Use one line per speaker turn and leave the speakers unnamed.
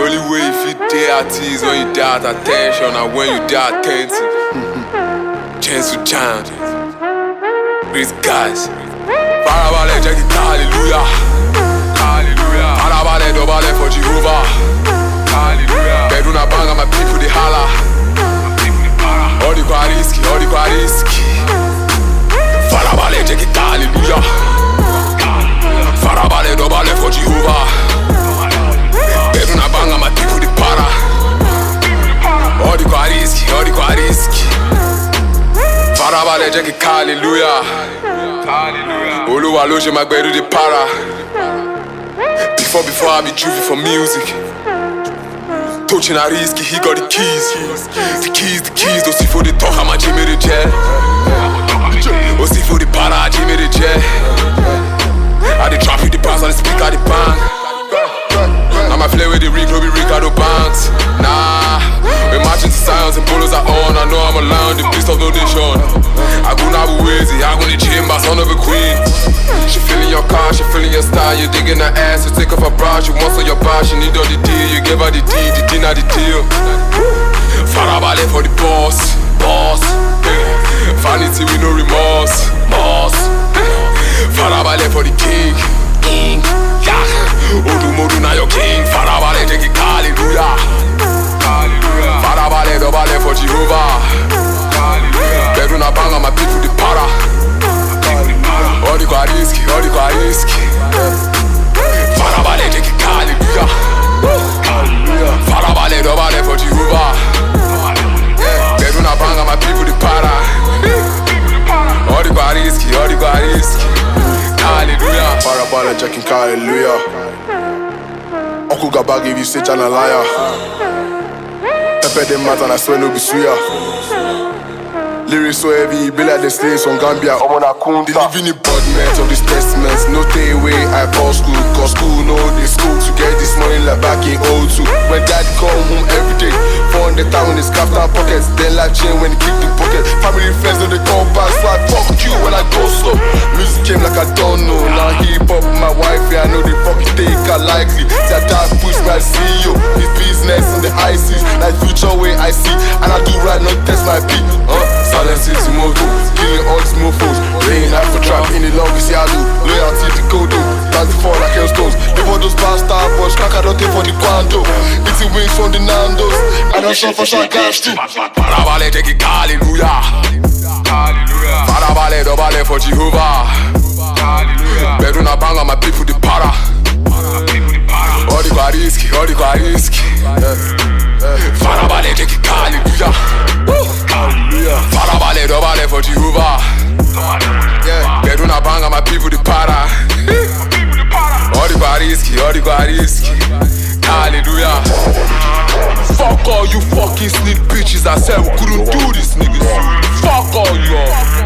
only way if you dare at is when you dare at attention and when you dare attentive. Chance to chance. Praise God. Farabalẹ̀ jẹ́ kí hallelujah. Hallelujah. Farabalẹ̀ dọ̀bálẹ̀ for Jehovah. Hallelujah. Bedroom a bang and my people they holla. All the risky, all the risky. Farabalẹ̀ jẹ́ kí hallelujah. Farabalẹ̀ dọ̀bálẹ̀ for Jehovah. Bedroom a bang and my people they para. All the risky, all the risky. Farabalẹ̀ jẹ́ kí hallelujah. Olúwa ló ṣe máa gbẹ̀rù di para. Before I be juvie for music. Touching a risky, he got the keys. The keys, those see for the talk, I'm a Jimmy the jet. Those see for the para, Jimmy the jet. I the traffic, the pass, I the speaker, the bang. Now my play with the rig, no be Ricardo Banks. Nah, we marching to science and polos are on. I know I'm alive, the beast of no nation. I go now Wazy, I go in the chamber, son of a queen. She feeling your car, she feeling your style. You digging her ass, you take off her bra. She wants on your bar, she need all the D. You give her the D not the deal. Farabalẹ̀ for the boss. Vanity with no remorse. Farabalẹ̀ for the king. Odu na your king. Farabalẹ̀ jẹ́ kí hallelujah. Farabalẹ̀ dọ̀bálẹ̀ for Jehovah. Bedroom a bang and my people the para. All the risky. Farabalẹ̀ jẹ́ kí hallelujah. Farabalẹ̀ dọ̀bálẹ̀ for Jehovah. Bedroom a bang and my people the para. All the risky. Hallelujah.
Farabalẹ̀ jẹ́ kí hallelujah. Uncle Gaba give you stage and a liar. Pepper them mat and I swear no be suya. Lyrics so heavy, be like the slaves from Gambia. I'm on a kunta. They live in the bodyments of these testaments. No stay away, I call school. Cause school, no, they school to get this money like back in '02. When dad come home every day, 400 town in his kaftan pockets. Then like chain when he keep the pocket. Family friends when they come back, so I fuck you when I go slow. Music came like I don't know. Now hip hop, my wife, yeah, I know they fucking take her likely. That dad push my CEO. His business in the high seas. Like future way I see. And I do right, not test my beat. Silence is the motto, killing all these mofos. Laying out for trap in the longest yalo. Loyalty to Kodo, 34 like hailstones. Live all those bastard boys, Kakarote for the Quando. Eating wings from the Nandos, I don't suffer Shagash too.
Farabalẹ̀ jẹ́ kí hallelujah. Farabalẹ̀ dọ̀bálẹ̀ for Jehovah. Bedroom a bang and my people the para. All the risky. Farabalẹ̀ jẹ́ kí hallelujah. Farabalẹ̀ dọ̀bálẹ̀ for Jehovah. Bedroom a bang and my people the para. All the risky. Hallelujah. Fuck all you fucking sneak bitches. I said we couldn't do this, niggas. Fuck all you all.